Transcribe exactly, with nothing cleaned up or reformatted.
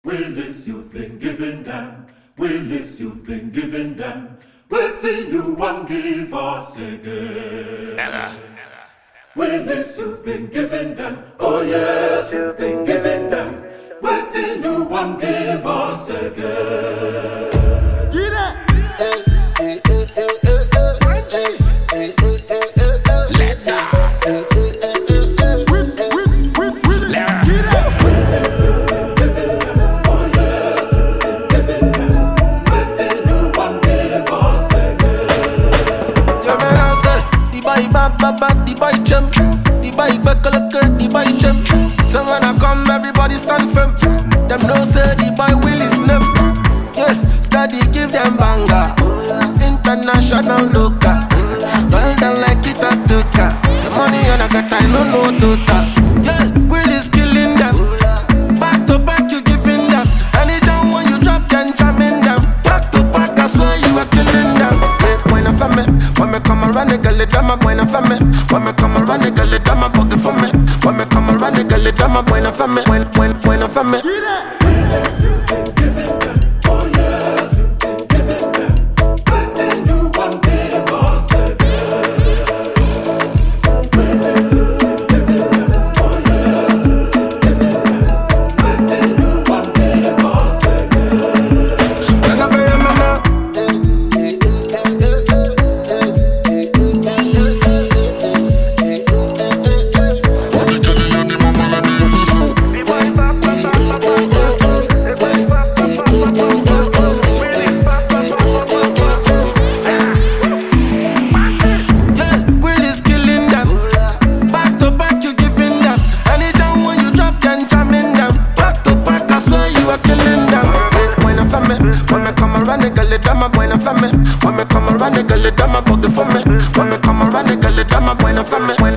Willis, you've been giving them. Willis, you've been giving them. Wait till you won't give us again. Willis, you've been giving them. Oh yes, you've been giving them. Wait till you won't give us again. Get it! The boy jump, the boy back look the boy jump. So when I come, everybody stand firm. Them know say the boy will is name. Yeah, steady give them banger. International local. Well done like it a toka. The money on a got I don't know total. Yeah, will is killing them. Back to back you giving them. Anytime when you drop then jamming them. Back to back I swear you are killing them. When I fame it, when me come around the girl, it my when I fame it. When me come around the girl, it my pocket for me. When me come around the girl, it my when I fame it. When when when I fame it. Willis, you've been giving them. Oh yes, you've been giving them. Wait till you won't give us again. Willis, you've been giving them. Oh yes, you've been giving them. Wait till you won't give us again. And I pay my now. When me come around the girl, it my pocket for me. When me come around the girl, it my when I fame it.